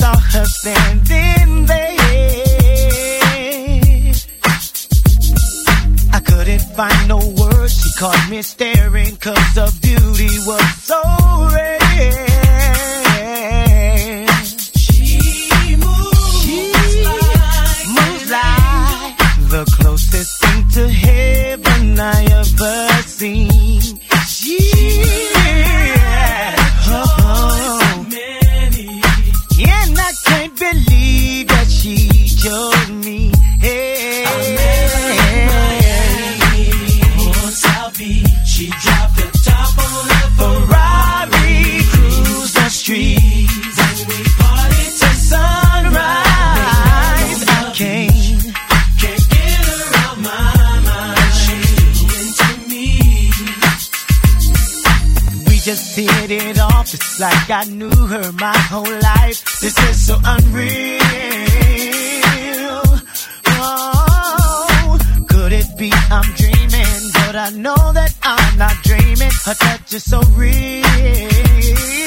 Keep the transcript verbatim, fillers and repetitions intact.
saw her standing there. I couldn't find no words. She caught me staring, cause her beauty was so rare. She moves, she like, moves like the closest thing to heaven I ever seen. She, oh, oh. And I can't believe that she chose me. Hey, on South Beach, she dropped the top on a Ferrari, cruised the streets, and we partied till sunrise. I can't, can't get her out my mind. She's into me. We just hit it off. It's like I knew her my whole life. This is so unreal. Oh, could it be I'm dreaming? But I know that I'm not dreaming. Her touch is so real.